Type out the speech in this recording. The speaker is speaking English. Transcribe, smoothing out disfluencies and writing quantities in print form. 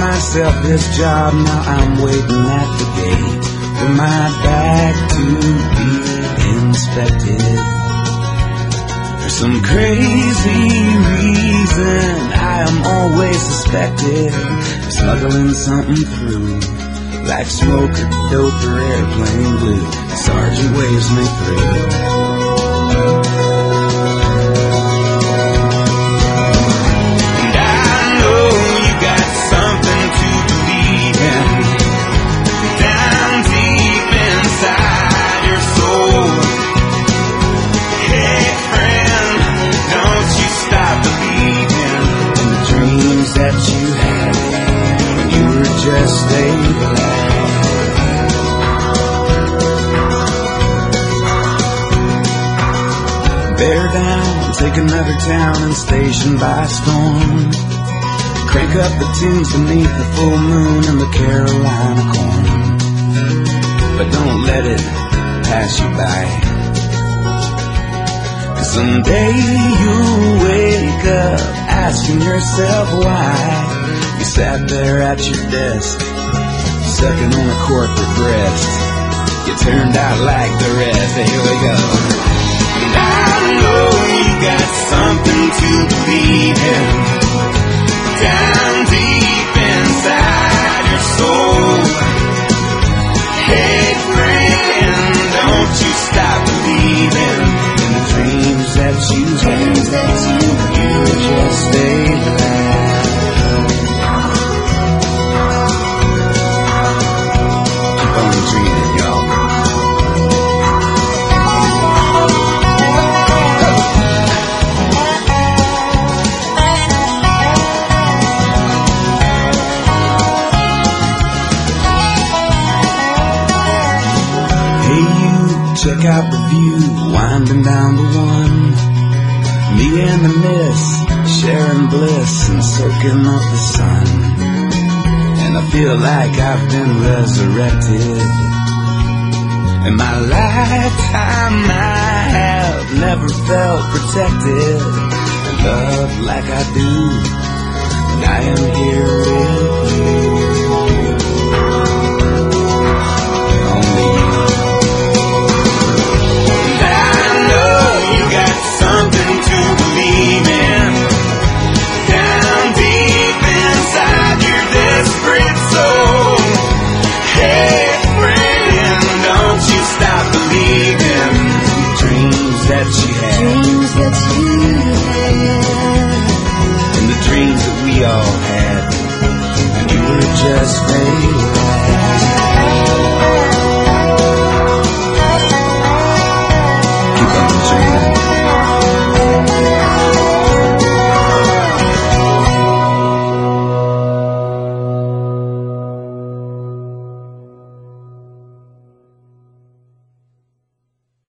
myself this job, now I'm waiting at the gate for my bag to be inspected. There's some crazy reason I am always suspected of smuggling something through, like smoke or dope or airplane glue. The sergeant waves me through. That you had when you were just a lad. Bear down, take another town and station by storm. Crank up the tunes beneath the full moon and the Carolina corn. But don't let it pass you by, 'cause someday you'll wake up asking yourself why you sat there at your desk, sucking on a corporate breast. You turned out like the rest. Here we go. And I know you got something to believe in, down deep inside your soul. Hey friend, don't you stop believing in the dreams that you had. You just stay alive. Keep on dreaming, y'all. Hey, you, check out the view winding down the one. Me and the mist, sharing bliss and soaking up the sun. And I feel like I've been resurrected. In my lifetime I have never felt protected and loved like I do. And I am here with you.